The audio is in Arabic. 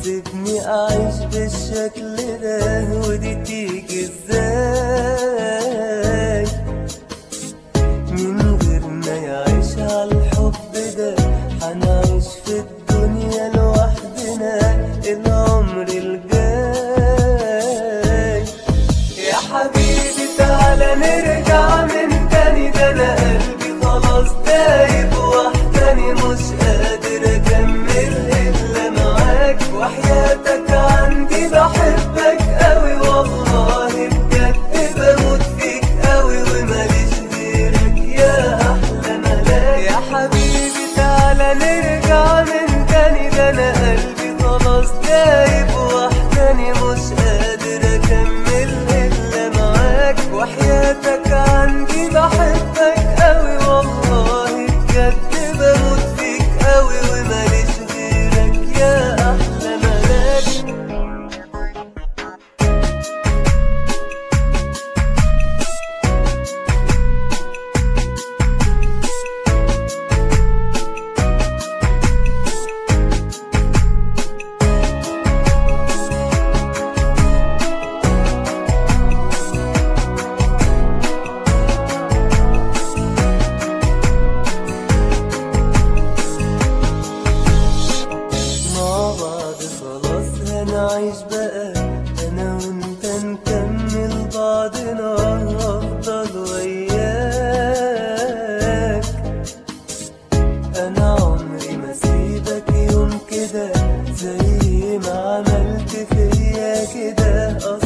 سيبني أعيش بالشكل ده، ودي تيجي ازاي من غير ما يعيش عالحب ده؟ حنعيش في الدنيا لوحدنا العمر الجاي. يا حبيبي تعالى نرجع من تاني، ده أنا قلبي خلاص دايب وحداني، مش قادر أكمل إلا معاك، وحياتك عندي بحبك أوي والله بجد بموت فيك أوي، وماليش غيرك يا أحلى ملاك. يا حبيبي تعالى نرجع من تاني، ده أنا قلبي خلاص دايب وحداني، مش قادر أكمل إلا معاك، وحياتك عندي بحبك أوي والله بجد بموت فيك أوي، وماليش غيرك يا أحلى ملاك. مع بعض خلاص هنعيش بقى أنا وأنت، نكمل بعضنا، أفضل وياك. أنا عمري ما سيبك يوم كده، زي ما عملت فيا كده.